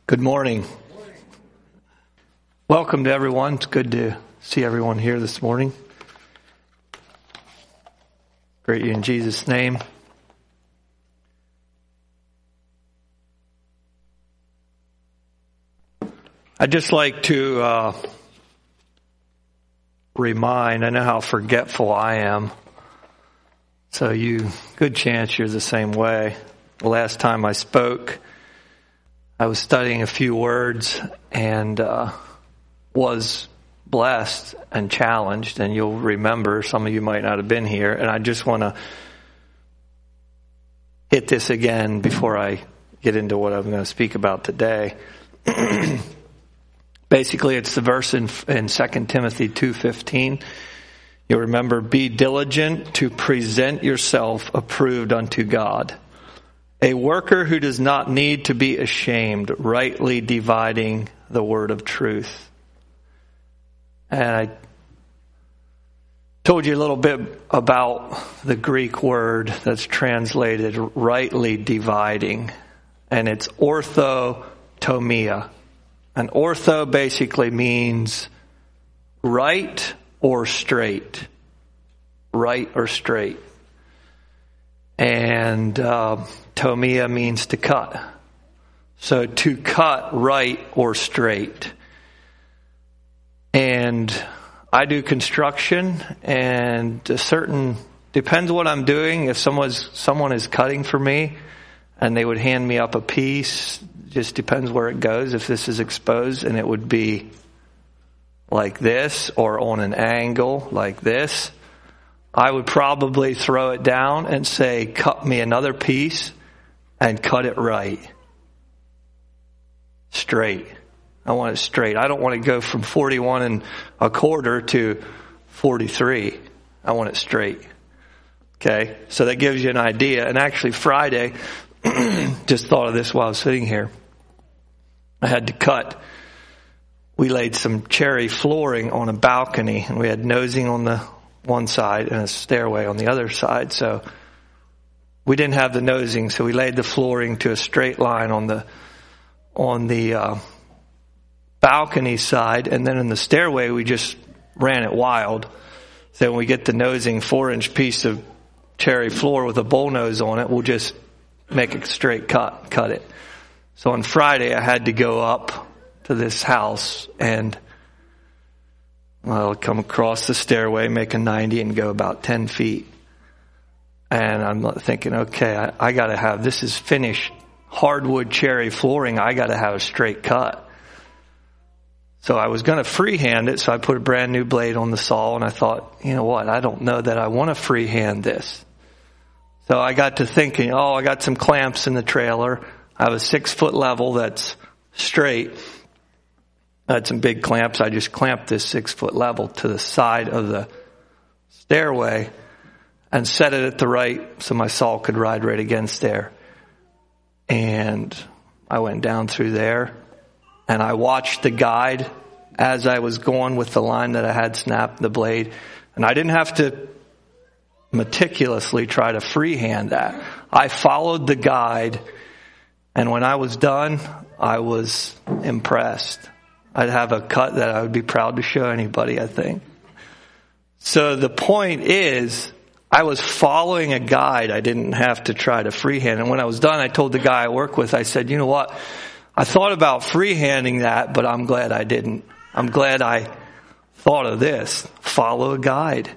Good morning. Welcome to everyone. It's good to see everyone here this morning. Greet you in Jesus' name. I'd just like to remind, I know how forgetful I am, so good chance you're the same way. The last time I spoke, I was studying a few words and was blessed and challenged, and you'll remember, some of you might not have been here, and I just want to hit this again before I get into what I'm going to speak about today. Basically, it's the verse in 2 Timothy 2:15. You'll remember, be diligent to present yourself approved unto God, a worker who does not need to be ashamed, rightly dividing the word of truth. And I told you a little bit about the Greek word that's translated rightly dividing, and it's orthotomia. And ortho basically means right or straight. Right or straight. And tomia means to cut. So to cut right or straight. And I do construction, and depends what I'm doing. If someone is cutting for me and they would hand me up a piece, just depends where it goes. If this is exposed and it would be like this or on an angle like this, I would probably throw it down and say, cut me another piece and cut it right. Straight. I want it straight. I don't want to go from 41 1/4 to 43. I want it straight. Okay? So that gives you an idea. And actually Friday, just thought of this while I was sitting here. I had to cut. We laid some cherry flooring on a balcony, and we had nosing on the one side and a stairway on the other side. So we didn't have the nosing, so we laid the flooring to a straight line on the balcony side, and then in the stairway we just ran it wild. So when we get the nosing 4-inch piece of cherry floor with a bull nose on it, we'll just make a straight cut it. So on Friday I had to go up to this house and come across the stairway, make a 90 and go about 10 feet. And I'm thinking, okay, I got to have, this is finished hardwood cherry flooring. I got to have a straight cut. So I was going to freehand it. So I put a brand new blade on the saw, and I thought, you know what? I don't know that I want to freehand this. So I got to thinking, I got some clamps in the trailer. I have a 6-foot level that's straight. I had some big clamps. I just clamped this 6-foot level to the side of the stairway and set it at the right so my saw could ride right against there. And I went down through there, and I watched the guide as I was going with the line that I had snapped the blade. And I didn't have to meticulously try to freehand that. I followed the guide, and when I was done, I was impressed. I'd have a cut that I would be proud to show anybody, I think. So the point is, I was following a guide. I didn't have to try to freehand. And when I was done, I told the guy I work with, I said, you know what? I thought about freehanding that, but I'm glad I didn't. I'm glad I thought of this. Follow a guide.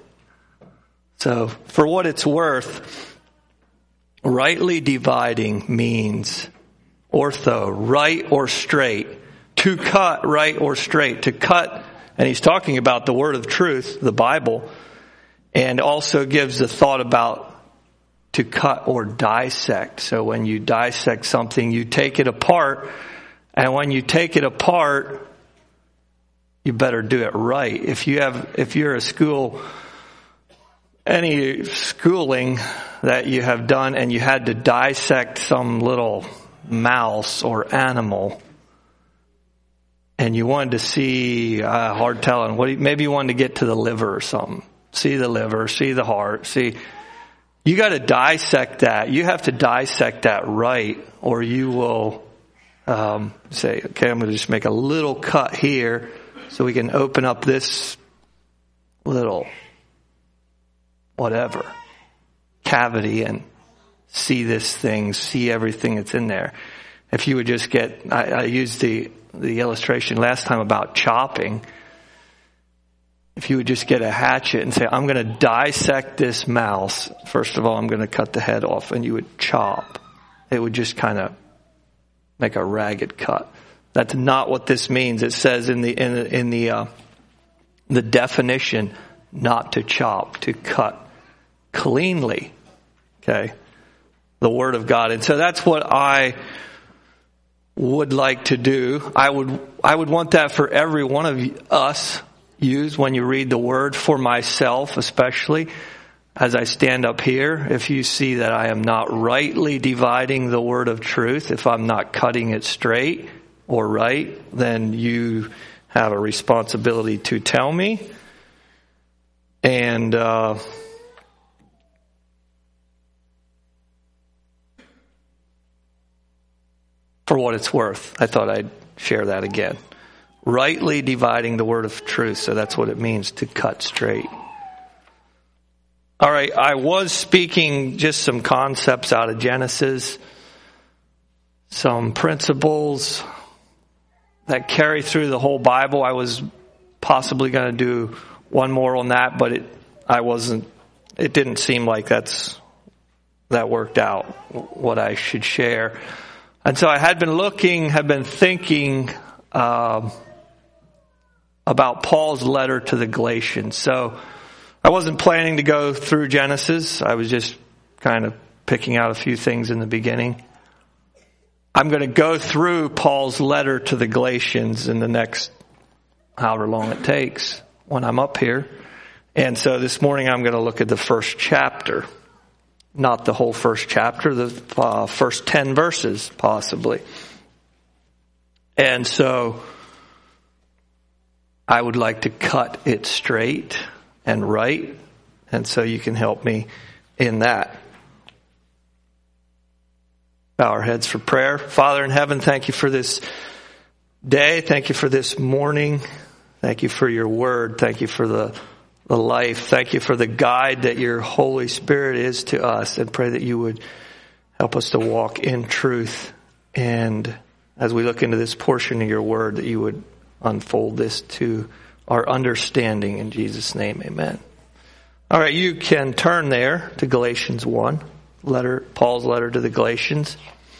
So for what it's worth, rightly dividing means ortho, right or straight. To cut, right or straight. To cut, and he's talking about the word of truth, the Bible, and also gives the thought about to cut or dissect. So when you dissect something, you take it apart, and when you take it apart, you better do it right. If you're a school, any schooling that you have done and you had to dissect some little mouse or animal, and you wanted to see, hard telling, maybe you wanted to get to the liver or something. See the liver, see the heart, you got to dissect that. You have to dissect that right, or you will say, okay, I'm going to just make a little cut here so we can open up this little whatever cavity and see this thing, see everything that's in there. If you would just get, I used the illustration last time about chopping. If you would just get a hatchet and say, I'm going to dissect this mouse. First of all, I'm going to cut the head off, and you would chop. It would just kind of make a ragged cut. That's not what this means. It says in the definition, not to chop, to cut cleanly. Okay, the Word of God, and so that's what I would like to do. I would want that for every one of us. Use when you read the Word, for myself especially, as I stand up here. If you see that I am not rightly dividing the Word of truth, if I'm not cutting it straight or right, then you have a responsibility to tell me. And for what it's worth, I thought I'd share that again. Rightly dividing the word of truth. So that's what it means to cut straight. All right, I was speaking just some concepts out of Genesis, some principles that carry through the whole Bible. I was possibly going to do one more on that, but it didn't seem like that worked out, what I should share. And so I had been thinking about Paul's letter to the Galatians. So I wasn't planning to go through Genesis. I was just kind of picking out a few things in the beginning. I'm going to go through Paul's letter to the Galatians in the next however long it takes when I'm up here. And so this morning I'm going to look at the first chapter. Not the whole first chapter, the first 10 verses possibly. And so I would like to cut it straight and right. And so you can help me in that. Bow our heads for prayer. Father in heaven, thank you for this day. Thank you for this morning. Thank you for your word. Thank you for the life. Thank you for the guide that your Holy Spirit is to us, and pray that you would help us to walk in truth. And as we look into this portion of your word, that you would unfold this to our understanding. In Jesus' name, amen. All right, you can turn there to Galatians 1, Paul's letter to the Galatians.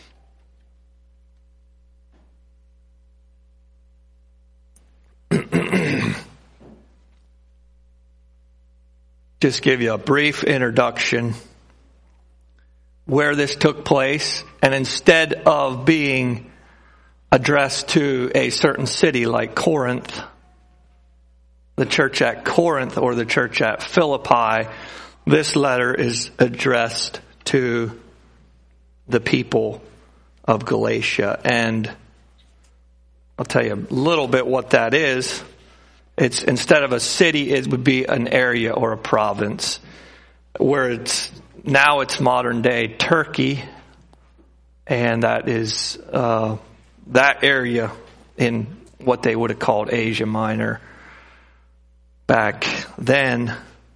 Just give you a brief introduction where this took place, and instead of being addressed to a certain city like Corinth, the church at Corinth or the church at Philippi, this letter is addressed to the people of Galatia. And I'll tell you a little bit what that is. It's instead of a city, it would be an area or a province, where it's modern day Turkey, and that is that area in what they would have called Asia Minor back then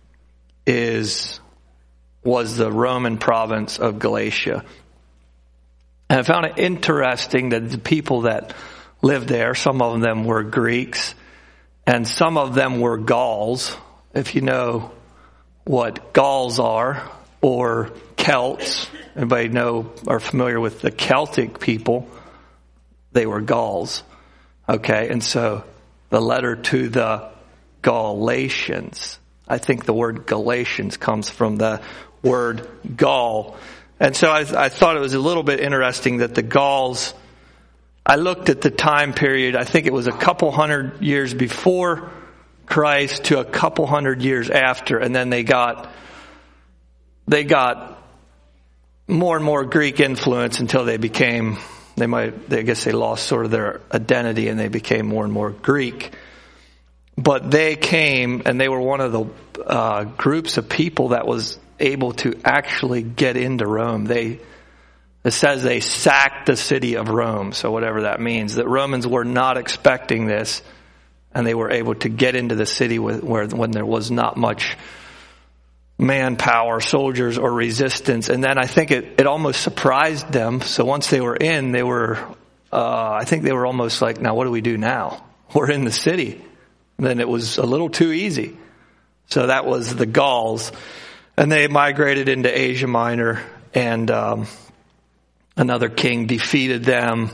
was the Roman province of Galatia. And I found it interesting that the people that lived there, some of them were Greeks, and some of them were Gauls. If you know what Gauls are, or Celts, anybody are familiar with the Celtic people? They were Gauls. Okay, and so the letter to the Galatians, I think the word Galatians comes from the word Gaul. And so I thought it was a little bit interesting that the Gauls, I looked at the time period, I think it was a couple hundred years before Christ to a couple hundred years after, and then they got more and more Greek influence until they lost sort of their identity and they became more and more Greek. But they came, and they were one of the groups of people that was able to actually get into Rome. It says they sacked the city of Rome. So whatever that means, that Romans were not expecting this, and they were able to get into the city when there was not much manpower, soldiers, or resistance. And then I think it almost surprised them. So once they were in, I think they were almost like, now what do we do now? We're in the city. And then it was a little too easy. So that was the Gauls. And they migrated into Asia Minor, and another king defeated them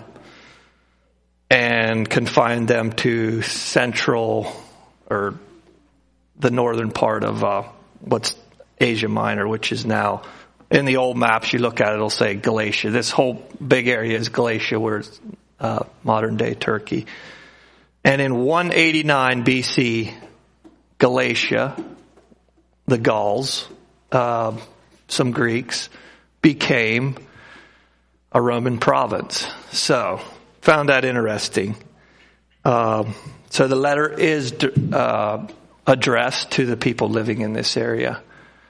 and confined them to central, or the northern part of what's Asia Minor, which is now, in the old maps you look at it, it'll say Galatia. This whole big area is Galatia, where it's modern day Turkey. And in 189 BC, Galatia, the Gauls, some Greeks, became a Roman province. So, found that interesting. So the letter is addressed to the people living in this area.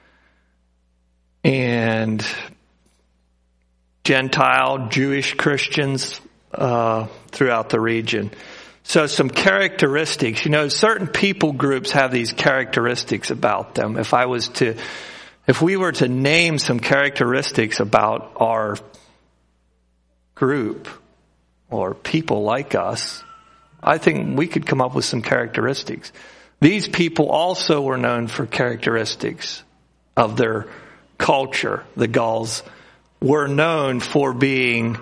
And Gentile, Jewish Christians throughout the region. So some characteristics. Certain people groups have these characteristics about them. If we were to name some characteristics about our group or people like us, I think we could come up with some characteristics. These people also were known for characteristics of their culture. The Gauls were known for being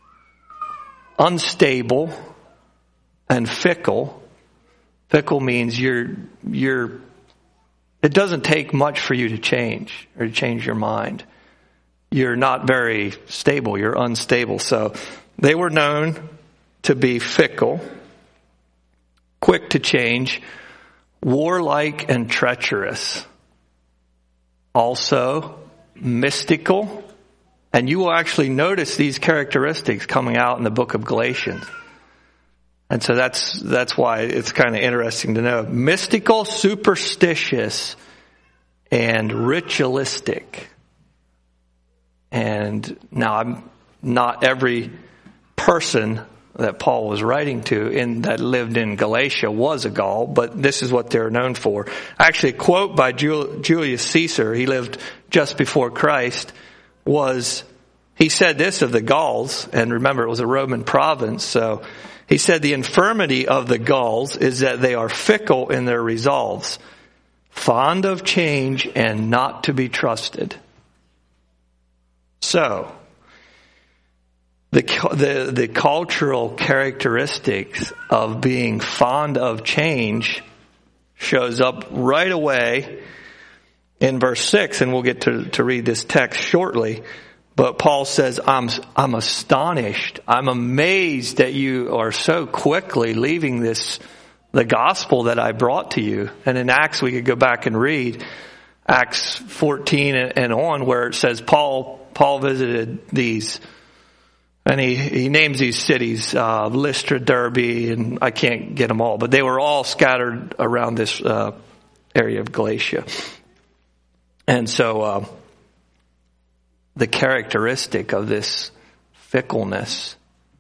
unstable and fickle. Fickle means it doesn't take much for you to change or to change your mind. You're not very stable. You're unstable. So they were known to be fickle, quick to change, warlike and treacherous. Also mystical. And you will actually notice these characteristics coming out in the book of Galatians. And so that's why it's kind of interesting to know. Mystical, superstitious, and ritualistic. And now not every person that Paul was writing to that lived in Galatia was a Gaul, but this is what they're known for. Actually, a quote by Julius Caesar, he lived just before Christ, he said this of the Gauls, and remember it was a Roman province, so he said the infirmity of the Gauls is that they are fickle in their resolves, fond of change, and not to be trusted. So, the cultural characteristics of being fond of change shows up right away in verse 6, and we'll get to read this text shortly. But Paul says, I'm astonished. I'm amazed that you are so quickly leaving the gospel that I brought to you. And in Acts, we could go back and read Acts 14 and on, where it says Paul visited these, and he names these cities, Lystra, Derbe, and I can't get them all, but they were all scattered around this area of Galatia. And so the characteristic of this fickleness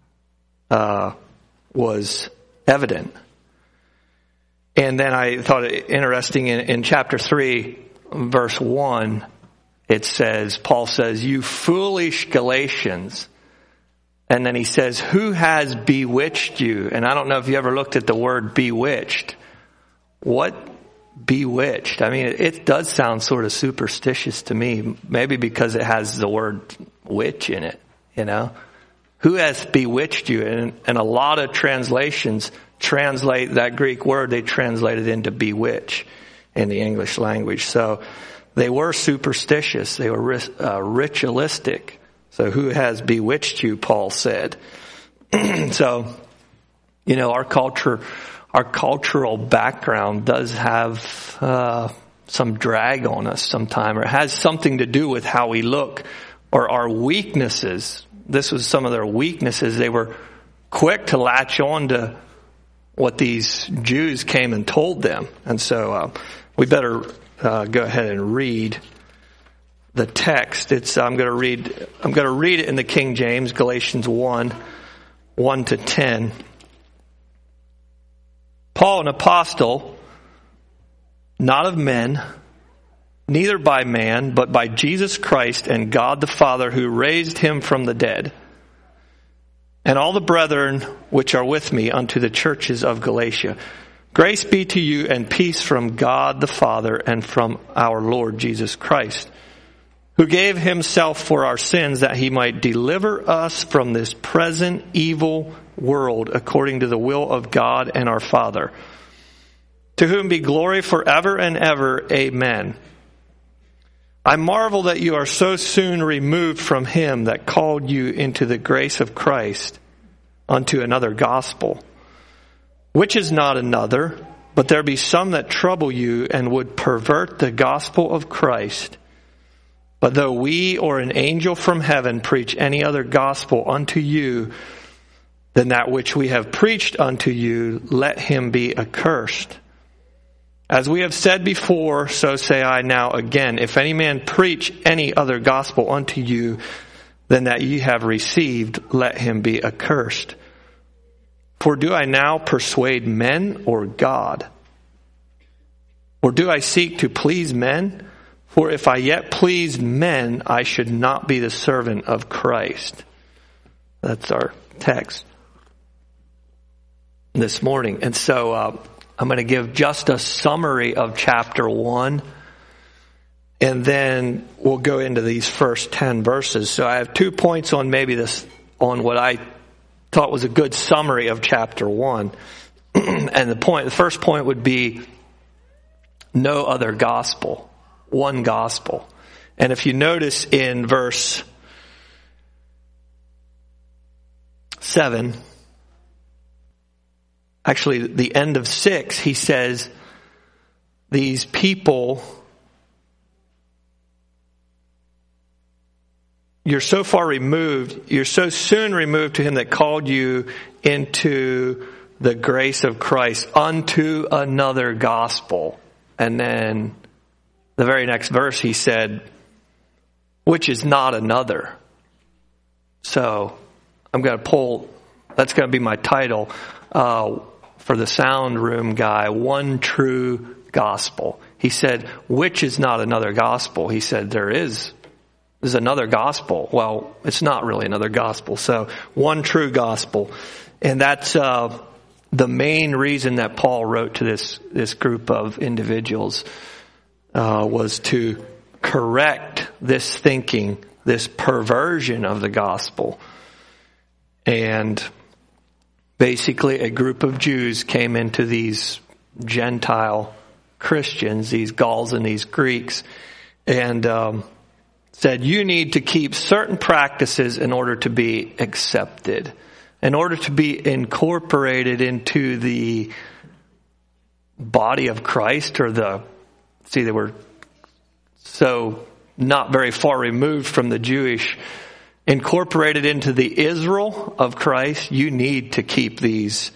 was evident. And then I thought it interesting in chapter 3, verse 1, Paul says, you foolish Galatians. And then he says, who has bewitched you? And I don't know if you ever looked at the word bewitched. What bewitched? I mean, it does sound sort of superstitious to me, maybe because it has the word witch in it, Who has bewitched you? And a lot of translations translate that Greek word, they translate it into bewitch in the English language. So they were superstitious. They were ritualistic. So who has bewitched you, Paul said. So, our cultural background does have some drag on us sometime, or it has something to do with how we look or our weaknesses. This was some of their weaknesses. They were quick to latch on to what these Jews came and told them. And so we better go ahead and read the text. I'm going to read it in the King James, Galatians 1:1-10. Paul, an apostle, not of men, neither by man, but by Jesus Christ and God the Father, who raised him from the dead, and all the brethren which are with me, unto the churches of Galatia. Grace be to you and peace from God the Father and from our Lord Jesus Christ, who gave himself for our sins, that he might deliver us from this present evil world, according to the will of God and our Father, to whom be glory forever and ever. Amen. I marvel that you are so soon removed from him that called you into the grace of Christ unto another gospel, which is not another, but there be some that trouble you and would pervert the gospel of Christ. But though we or an angel from heaven preach any other gospel unto you than that which we have preached unto you, let him be accursed. As we have said before, so say I now again, if any man preach any other gospel unto you than that ye have received, let him be accursed. For do I now persuade men or God? Or do I seek to please men? For if I yet pleased men, I should not be the servant of Christ. That's our text this morning. And so I'm going to give just a summary of chapter 1, and then we'll go into these first 10 verses. So I have 2 points on on what I thought was a good summary of chapter 1. And the first point would be no other gospel, one gospel. And if you notice in verse 7, actually, the end of 6, he says, these people, you're so far removed, you're so soon removed to him that called you into the grace of Christ unto another gospel. And then the very next verse he said, which is not another. So I'm going to that's going to be my title, for the sound room guy, one true gospel. He said, which is not another gospel. He said, there's another gospel. Well, it's not really another gospel. So one true gospel. And that's the main reason that Paul wrote to this group of individuals, was to correct this thinking, this perversion of the gospel. And basically, a group of Jews came into these Gentile Christians, these Gauls and these Greeks, and said, you need to keep certain practices in order to be accepted, in order to be incorporated into the body of Christ, they were so not very far removed from the Jewish, incorporated into the Israel of Christ. You need to keep these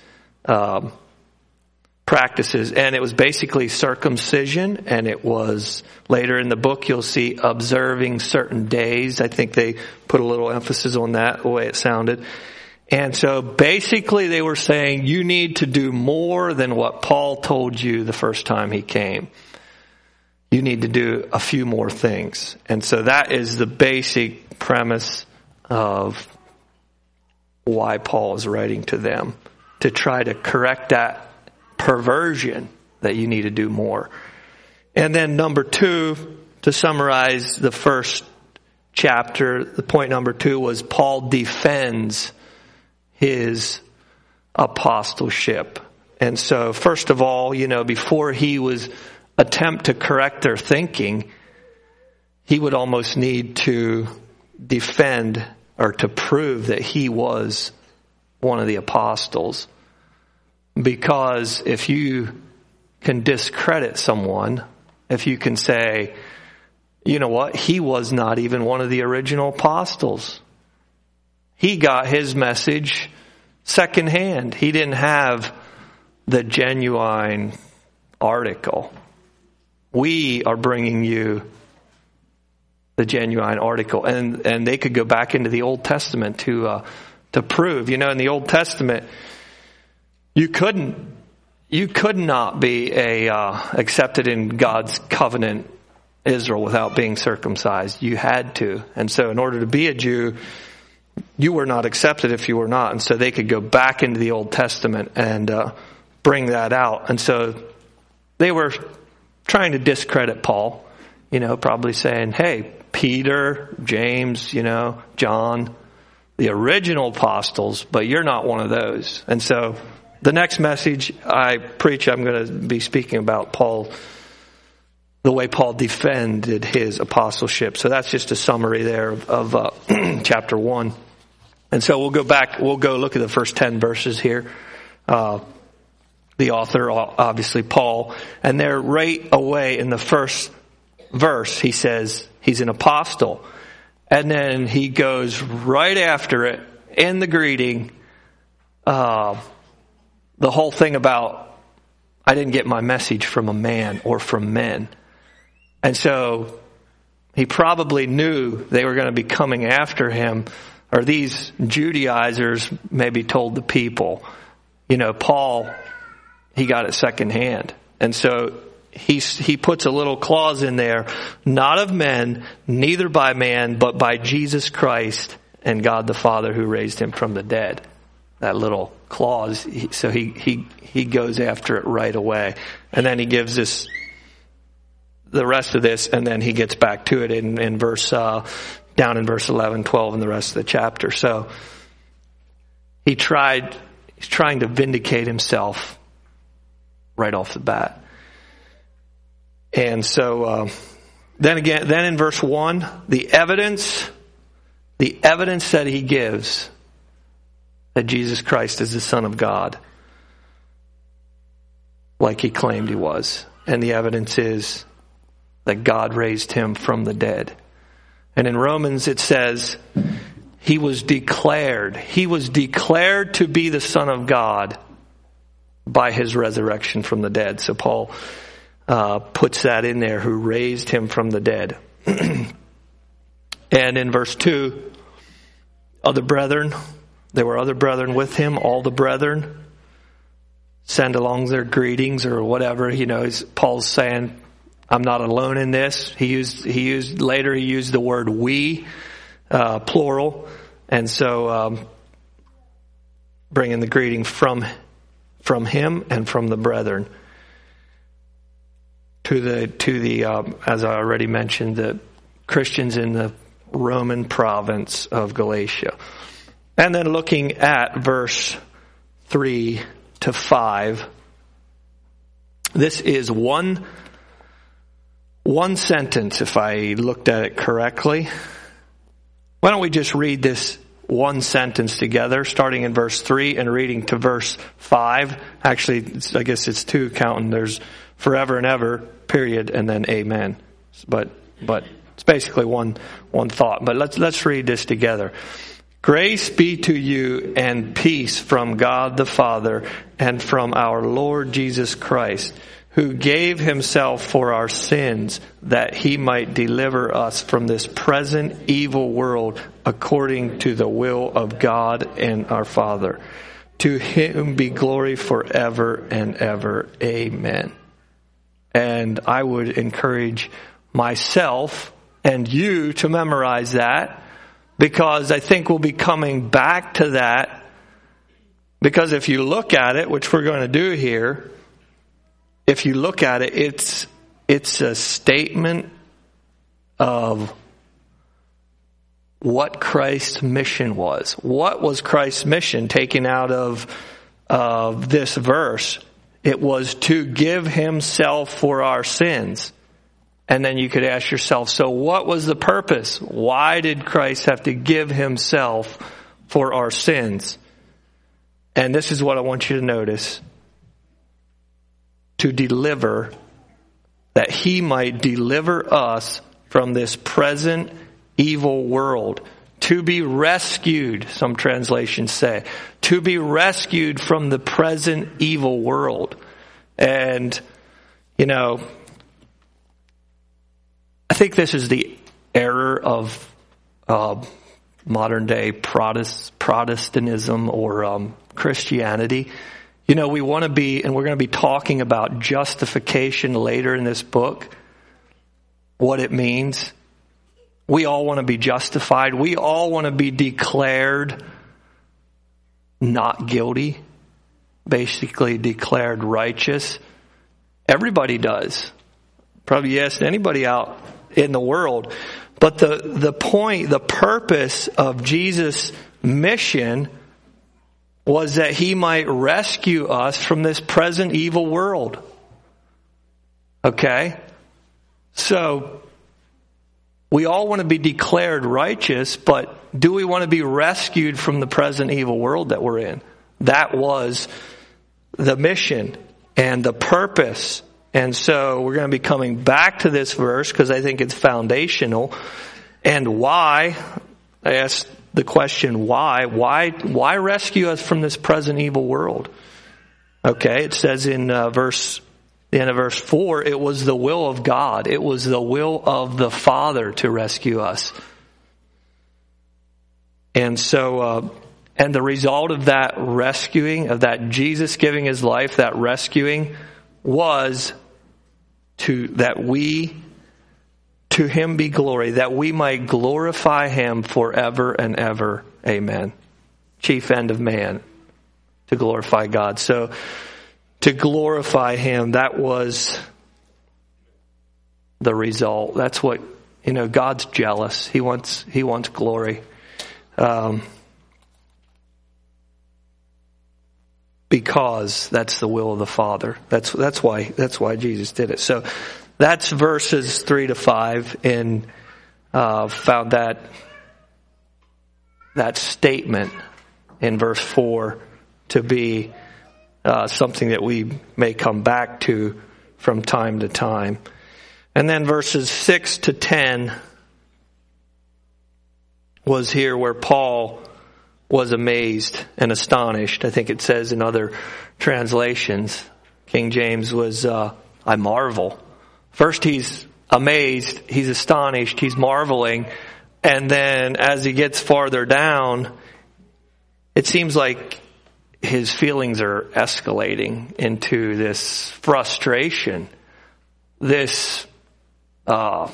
practices. And it was basically circumcision, and it was, later in the book you'll see, observing certain days. I think they put a little emphasis on that, the way it sounded. And so basically they were saying, you need to do more than what Paul told you the first time he came. You need to do a few more things. And so that is the basic premise of why Paul is writing to them, to try to correct that perversion that you need to do more. And then number 2, to summarize the first chapter, the point number 2 was Paul defends his apostleship. And so first of all, before he was attempt to correct their thinking, he would almost need to defend or to prove that he was one of the apostles. Because if you can discredit someone, if you can say, you know what, he was not even one of the original apostles. He got his message secondhand. He didn't have the genuine article. We are bringing you the the genuine article. And they could go back into the Old Testament to prove. In the Old Testament, you could not be accepted in God's covenant Israel without being circumcised. You had to. And so in order to be a Jew, you were not accepted if you were not. And so they could go back into the Old Testament and bring that out. And so they were trying to discredit Paul, probably saying, hey, Peter, James, John, the original apostles, but you're not one of those. And so the next message I preach, I'm going to be speaking about Paul, the way Paul defended his apostleship. So that's just a summary there of chapter 1. And so we'll go look at the first 10 verses here. The author, obviously Paul, and there right away in the first verse, he says he's an apostle. And then he goes right after it in the greeting, the whole thing about, I didn't get my message from a man or from men. And so he probably knew they were going to be coming after him, or these Judaizers maybe told the people, Paul, he got it secondhand. And so he puts a little clause in there, not of men, neither by man, but by Jesus Christ and God the Father who raised him from the dead. That little clause. So he goes after it right away. And then he gives us the rest of this, and then he gets back to it in verse, down in verse 11, 12, and the rest of the chapter. So he's trying to vindicate himself right off the bat. And so, then in verse 1, the evidence that he gives that Jesus Christ is the Son of God, like he claimed he was. And the evidence is that God raised him from the dead. And in Romans it says, he was declared to be the Son of God by his resurrection from the dead. So Paul puts that in there, who raised him from the dead. And in verse 2, there were other brethren with him, all the brethren send along their greetings or whatever. Paul's saying, I'm not alone in this. He used the word we, plural. And so, bringing the greeting from him and from the brethren to the as I already mentioned, the Christians in the Roman province of Galatia. And then looking at verse 3 to 5, this is one sentence, if I looked at it correctly. Why don't we just read this one sentence together, starting in verse 3 and reading to verse 5. Actually, I guess it's 2 counting. There's forever and ever, period, and then amen. But it's basically one thought. But let's read this together. Grace be to you and peace from God the Father and from our Lord Jesus Christ, who gave himself for our sins, that he might deliver us from this present evil world, according to the will of God and our Father. To him be glory forever and ever. Amen. And I would encourage myself and you to memorize that, because I think we'll be coming back to that. Because if you look at it, which we're going to do here, if you look at it, it's a statement of what Christ's mission was. What was Christ's mission taken out of this verse? It was to give himself for our sins. And then you could ask yourself, so what was the purpose? Why did Christ have to give himself for our sins? And this is what I want you to notice. To deliver, that he might deliver us from this present evil world. To be rescued, some translations say. To be rescued from the present evil world. And, I think this is the error of modern day Protestantism or Christianity. You know, we want to be, and we're going to be talking about justification later in this book, what it means. We all want to be justified. We all want to be declared not guilty, basically declared righteous. Everybody does. Probably ask anybody out in the world. But the point, the purpose of Jesus' mission was that he might rescue us from this present evil world. Okay? So, we all want to be declared righteous, but do we want to be rescued from the present evil world that we're in? That was the mission and the purpose. And so we're going to be coming back to this verse because I think it's foundational. And why? I asked the question, why? Why rescue us from this present evil world? Okay, it says in the end of verse 4, it was the will of God. It was the will of the Father to rescue us. And so, and the result of that rescuing, of that Jesus giving his life, that rescuing, was to him be glory, that we might glorify him forever and ever. Amen. Chief end of man, to glorify God. So, to glorify him, that was the result. That's what, God's jealous. He wants glory. Because that's the will of the Father. That's why Jesus did it. So that's verses 3 to 5, and found that statement in verse 4 to be something that we may come back to from time to time. And then verses 6 to 10 was here where Paul was amazed and astonished. I think it says in other translations, King James was, I marvel. First he's amazed, he's astonished, he's marveling, and then as he gets farther down, it seems like his feelings are escalating into this frustration, this, could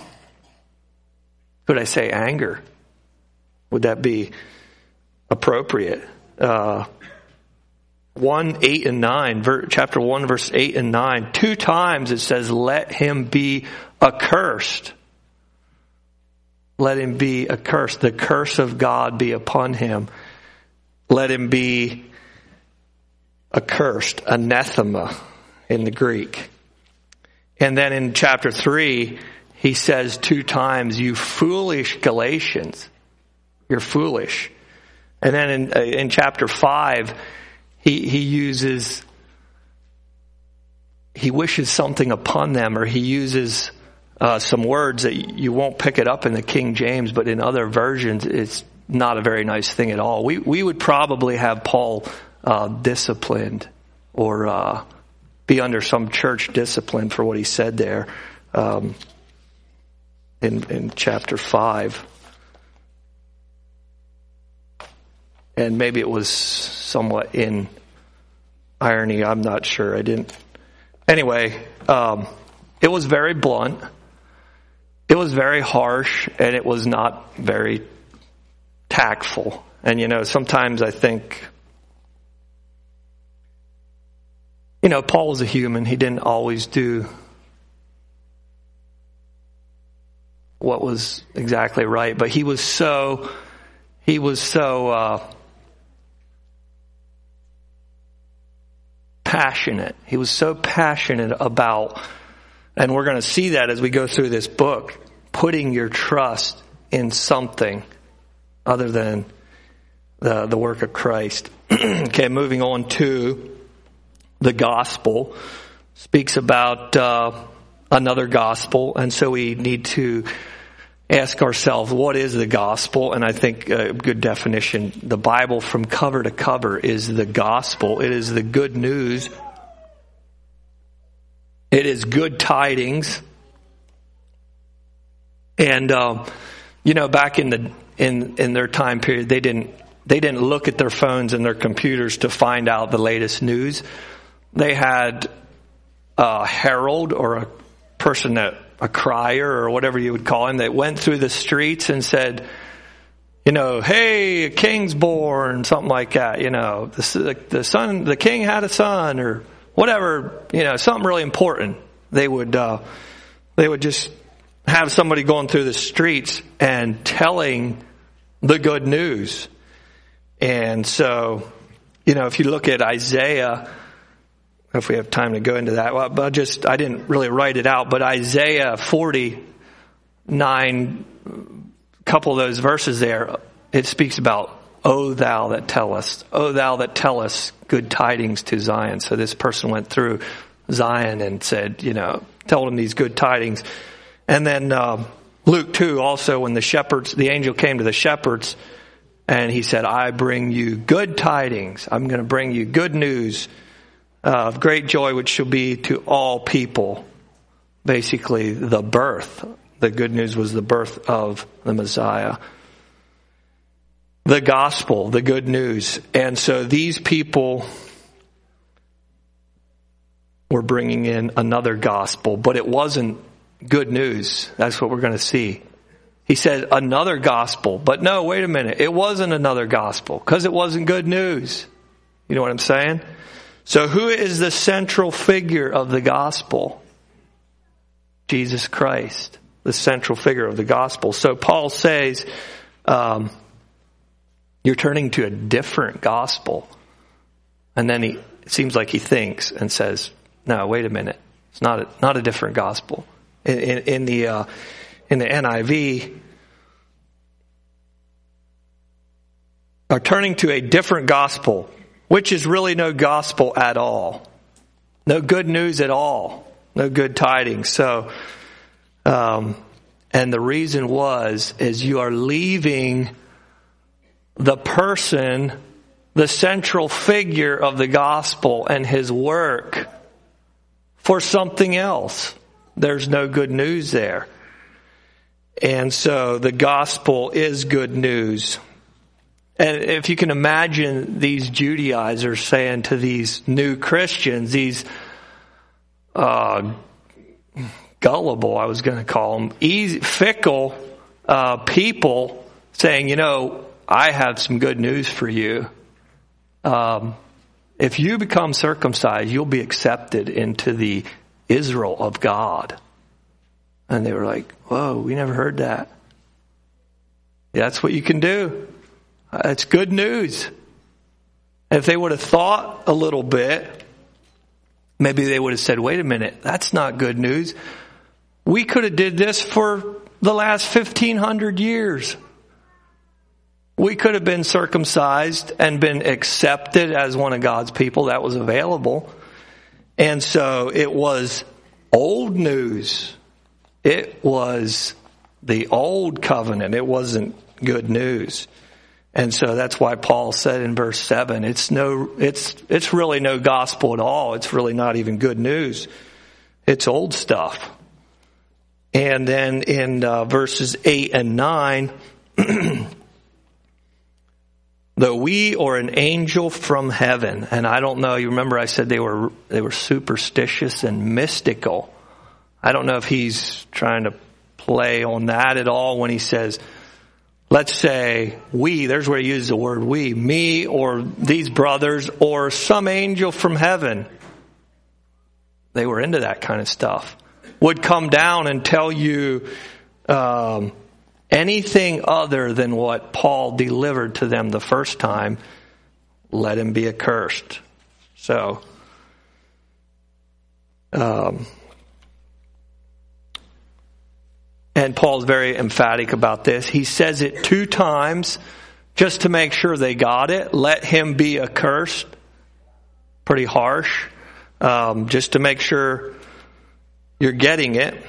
I say anger? Would that be appropriate? 1, 8, and 9, chapter 1, verse 8 and 9, 2 times it says, let him be accursed. Let him be accursed. The curse of God be upon him. Let him be accursed, anathema in the Greek. And then in chapter 3, he says 2 times, you foolish Galatians, you're foolish. And then in chapter 5, he wishes something upon them, or he uses some words that you won't pick it up in the King James, but in other versions, it's not a very nice thing at all. We would probably have Paul disciplined or be under some church discipline for what he said there in chapter 5. And maybe it was somewhat in irony. I'm not sure. I didn't. Anyway, it was very blunt. It was very harsh, and it was not very tactful. And, sometimes I think, Paul was a human. He didn't always do what was exactly right, but he was so passionate. He was so passionate about, and we're going to see that as we go through this book, putting your trust in something other than the work of Christ. Okay, moving on to the gospel. Speaks about another gospel, and so we need to ask ourselves, what is the gospel? And I think a good definition, the Bible from cover to cover is the gospel. It is the good news. It is good tidings. And back in their time period, they didn't look at their phones and their computers to find out the latest news. They had a herald or a person a crier or whatever you would call him that went through the streets and said, hey, a king's born, something like that. The king had a son or whatever, something really important. They would just have somebody going through the streets and telling the good news. And so, if you look at Isaiah, if we have time to go into that, I didn't really write it out, but Isaiah 49, a couple of those verses there, it speaks about, O thou that tellest good tidings to Zion. So this person went through Zion and said, told them these good tidings. And then Luke 2 also, when the angel came to the shepherds and he said, I bring you good tidings. I'm going to bring you good news of great joy, which shall be to all people. Basically, the birth. The good news was the birth of the Messiah. The gospel, the good news. And so these people were bringing in another gospel, but it wasn't good news. That's what we're going to see. He said another gospel, but no, wait a minute. It wasn't another gospel because it wasn't good news. You know what I'm saying? So who is the central figure of the gospel? Jesus Christ, the central figure of the gospel. So Paul says, you're turning to a different gospel. And then it seems like he thinks and says, no, wait a minute. It's not a different gospel. In the NIV, are turning to a different gospel, which is really no gospel at all. No good news at all. No good tidings. So, and the reason is you are leaving the person, the central figure of the gospel and his work for something else. There's no good news there. And so the gospel is good news. And if you can imagine these Judaizers saying to these new Christians, these gullible, I was going to call them, fickle people saying, I have some good news for you. If you become circumcised, you'll be accepted into the Israel of God. And they were like, whoa, we never heard that. Yeah, that's what you can do. It's good news. If they would have thought a little bit, maybe they would have said, wait a minute, that's not good news. We could have did this for the last 1,500 years. We could have been circumcised and been accepted as one of God's people. That was available. And so it was old news. It was the old covenant. It wasn't good news. And so that's why Paul said in verse 7, it's really no gospel at all. It's really not even good news. It's old stuff. And then in verses 8 and 9, though we or an angel from heaven, and I don't know, you remember I said they were superstitious and mystical. I don't know if he's trying to play on that at all when he says, let's say we, there's where he uses the word we, me or these brothers or some angel from heaven. They were into that kind of stuff. Would come down and tell you anything other than what Paul delivered to them the first time, let him be accursed. So, and Paul's very emphatic about this. He says it 2 times just to make sure they got it. Let him be accursed. Pretty harsh. Just to make sure you're getting it.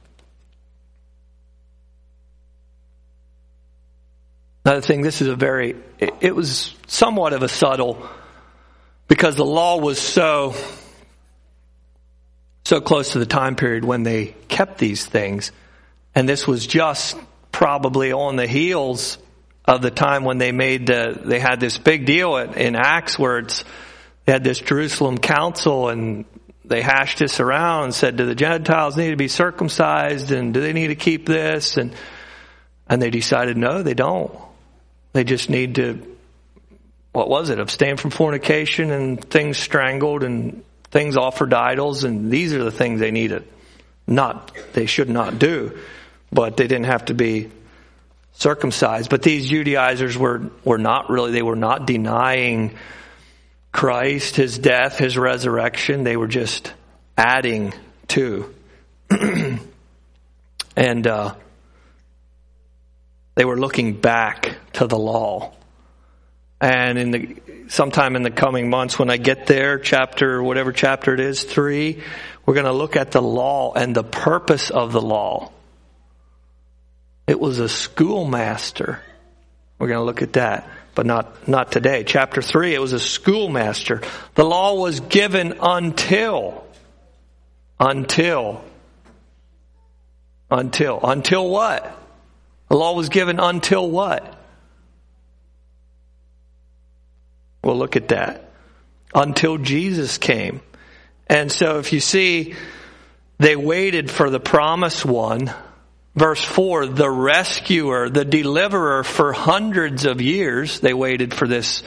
Another thing, this is it was somewhat of a subtle, because the law was so close to the time period when they kept these things. And this was just probably on the heels of the time when they had this big deal in Acts where they had this Jerusalem council, and they hashed this around and said, do the Gentiles need to be circumcised, and do they need to keep this? And they decided, no, they don't. They just need to, abstain from fornication and things strangled and things offered to idols, and these are the things they should not do. But they didn't have to be circumcised. But these Judaizers were not denying Christ, his death, his resurrection. They were just adding to. And they were looking back to the law. And sometime in the coming months when I get there, whatever chapter it is, 3, we're going to look at the law and the purpose of the law. It was a schoolmaster. We're going to look at that, but not today. Chapter 3, it was a schoolmaster. The law was given until what? The law was given until what? We'll look at that. Until Jesus came. And so if you see, they waited for the promised one. Verse 4, the rescuer, the deliverer, for hundreds of years, they waited for this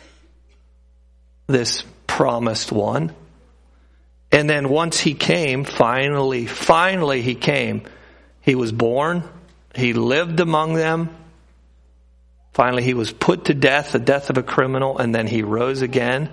promised one. And then once he came, finally he came. He was born. He lived among them. Finally, he was put to death, the death of a criminal, and then he rose again.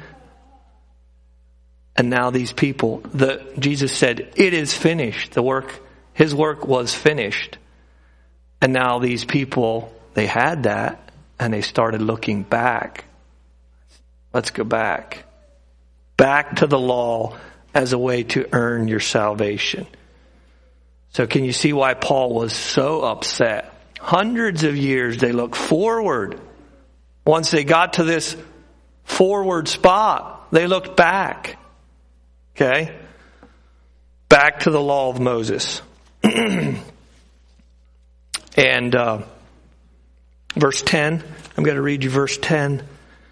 And now these people, Jesus said, it is finished. His work was finished. And now these people, they had that, and they started looking back. Let's go back. Back to the law as a way to earn your salvation. So can you see why Paul was so upset? Hundreds of years they looked forward. Once they got to this forward spot, they looked back. Okay? Back to the law of Moses. And verse 10, I'm going to read you verse 10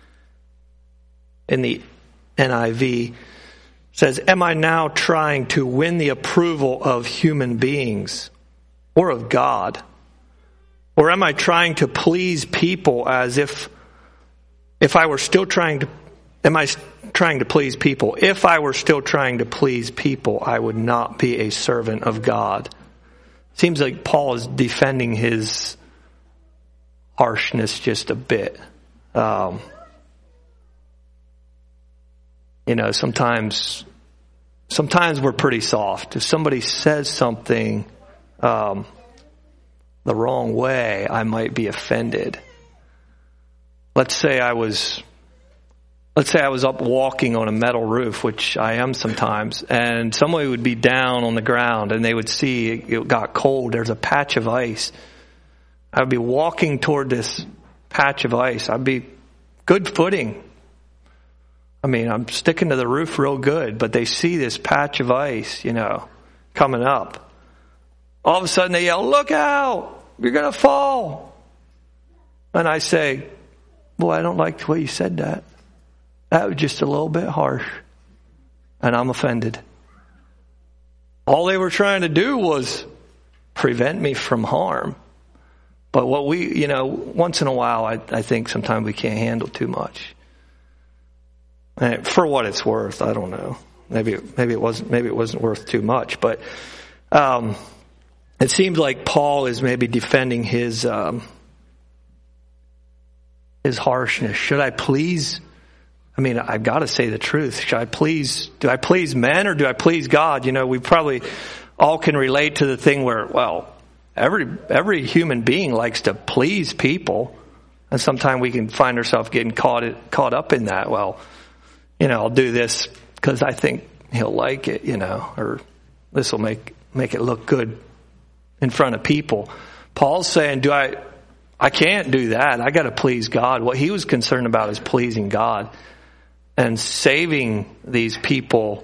in the NIV. It says, am I now trying to win the approval of human beings or of God? Or am I trying to please people as if I were still trying to, am I trying to please people? If I were still trying to please people, I would not be a servant of God. Seems like Paul is defending his harshness just a bit. Sometimes we're pretty soft. If somebody says something the wrong way, I might be offended. Let's say I was up walking on a metal roof, which I am sometimes, and somebody would be down on the ground and they would see it got cold. There's a patch of ice. I would be walking toward this patch of ice. I'd be good footing. I'm sticking to the roof real good, but they see this patch of ice, coming up. All of a sudden they yell, look out! You're going to fall! And I say, boy, I don't like the way you said that. That was just a little bit harsh. And I'm offended. All they were trying to do was prevent me from harm. But what once in a while, I think sometimes we can't handle too much. And for what it's worth, I don't know. Maybe it wasn't worth too much. But it seems like Paul is maybe defending his harshness. Should I please? I've got to say the truth. Do I please men or do I please God? We probably all can relate to the thing where, every human being likes to please people. And sometimes we can find ourselves getting caught up in that. I'll do this because I think he'll like it, or this will make it look good in front of people. Paul's saying, I can't do that. I got to please God. What he was concerned about is pleasing God and saving these people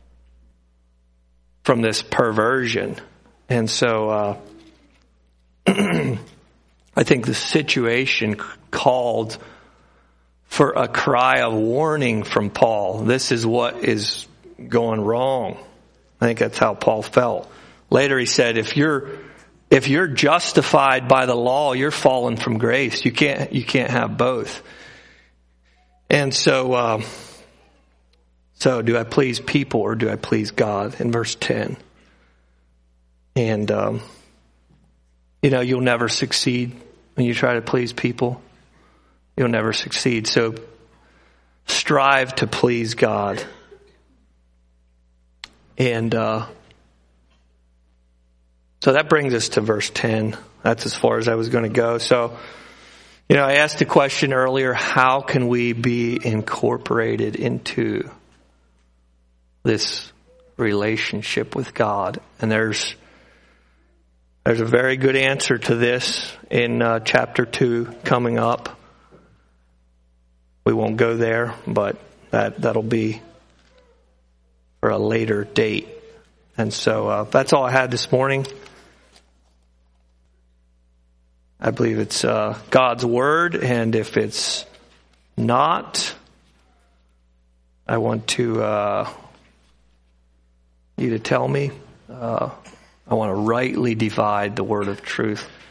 from this perversion. And so, I think the situation called for a cry of warning from Paul. This is what is going wrong. I think that's how Paul felt. Later he said, if you're justified by the law, you're fallen from grace. You can't have both. And so do I please people or do I please God? In verse 10. And, you'll never succeed when you try to please people. You'll never succeed. So strive to please God. And so that brings us to verse 10. That's as far as I was going to go. So, I asked the question earlier, how can we be incorporated into this relationship with God? And there's a very good answer to this in chapter 2 coming up. We won't go there, but that'll be for a later date. And so that's all I had this morning. I believe it's God's Word, and if it's not, I want to you to tell me. I want to rightly divide the word of truth.